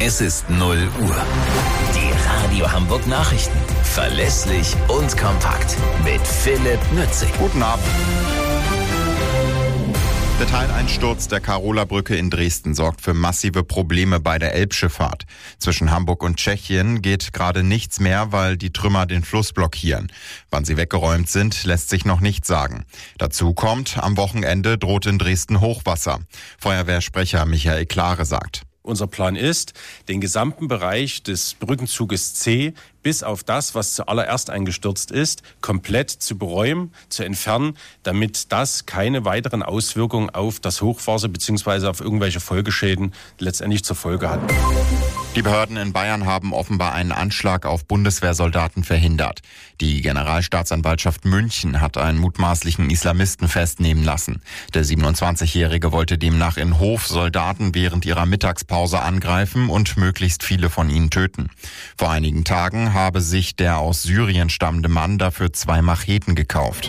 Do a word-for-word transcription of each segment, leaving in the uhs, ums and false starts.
Es ist null Uhr. Die Radio Hamburg Nachrichten. Verlässlich und kompakt. Mit Philipp Nützig. Guten Abend. Der Teileinsturz der Karola-Brücke in Dresden sorgt für massive Probleme bei der Elbschifffahrt. Zwischen Hamburg und Tschechien geht gerade nichts mehr, weil die Trümmer den Fluss blockieren. Wann sie weggeräumt sind, lässt sich noch nicht sagen. Dazu kommt, am Wochenende droht in Dresden Hochwasser. Feuerwehrsprecher Michael Klare sagt: Unser Plan ist, den gesamten Bereich des Brückenzuges C bis auf das, was zuallererst eingestürzt ist, komplett zu beräumen, zu entfernen, damit das keine weiteren Auswirkungen auf das Hochwasser bzw. auf irgendwelche Folgeschäden letztendlich zur Folge hat. Die Behörden in Bayern haben offenbar einen Anschlag auf Bundeswehrsoldaten verhindert. Die Generalstaatsanwaltschaft München hat einen mutmaßlichen Islamisten festnehmen lassen. Der siebenundzwanzigjährige wollte demnach in Hof Soldaten während ihrer Mittagspause angreifen und möglichst viele von ihnen töten. Vor einigen Tagen habe sich der aus Syrien stammende Mann dafür zwei Macheten gekauft.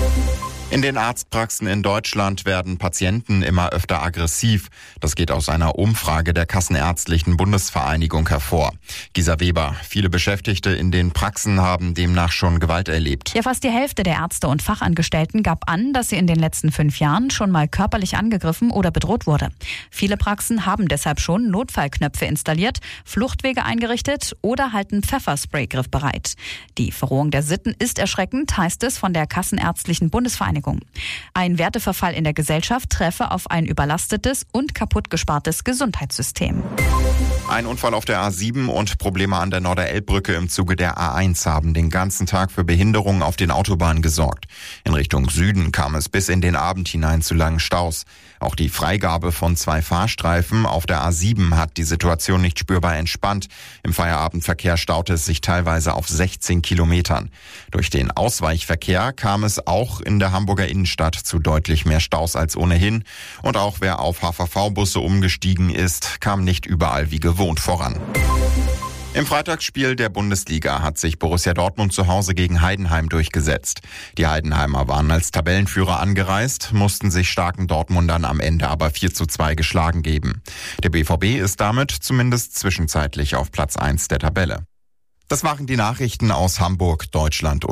In den Arztpraxen in Deutschland werden Patienten immer öfter aggressiv. Das geht aus einer Umfrage der Kassenärztlichen Bundesvereinigung hervor. Gisa Weber, viele Beschäftigte in den Praxen haben demnach schon Gewalt erlebt. Ja, fast die Hälfte der Ärzte und Fachangestellten gab an, dass sie in den letzten fünf Jahren schon mal körperlich angegriffen oder bedroht wurde. Viele Praxen haben deshalb schon Notfallknöpfe installiert, Fluchtwege eingerichtet oder halten Pfefferspray griffbereit. Die Verrohung der Sitten ist erschreckend, heißt es von der Kassenärztlichen Bundesvereinigung. Ein Werteverfall in der Gesellschaft treffe auf ein überlastetes und kaputtgespartes Gesundheitssystem. Ein Unfall auf der A sieben und Probleme an der Norderelbbrücke im Zuge der A eins haben den ganzen Tag für Behinderungen auf den Autobahnen gesorgt. In Richtung Süden kam es bis in den Abend hinein zu langen Staus. Auch die Freigabe von zwei Fahrstreifen auf der A sieben hat die Situation nicht spürbar entspannt. Im Feierabendverkehr staute es sich teilweise auf sechzehn Kilometern. Durch den Ausweichverkehr kam es auch in der Hamburger Innenstadt zu deutlich mehr Staus als ohnehin. Und auch wer auf H V V-Busse umgestiegen ist, kam nicht überall wie gewohnt voran. Im Freitagsspiel der Bundesliga hat sich Borussia Dortmund zu Hause gegen Heidenheim durchgesetzt. Die Heidenheimer waren als Tabellenführer angereist, mussten sich starken Dortmundern am Ende aber vier zu zwei geschlagen geben. Der B V B ist damit zumindest zwischenzeitlich auf Platz eins der Tabelle. Das waren die Nachrichten aus Hamburg, Deutschland und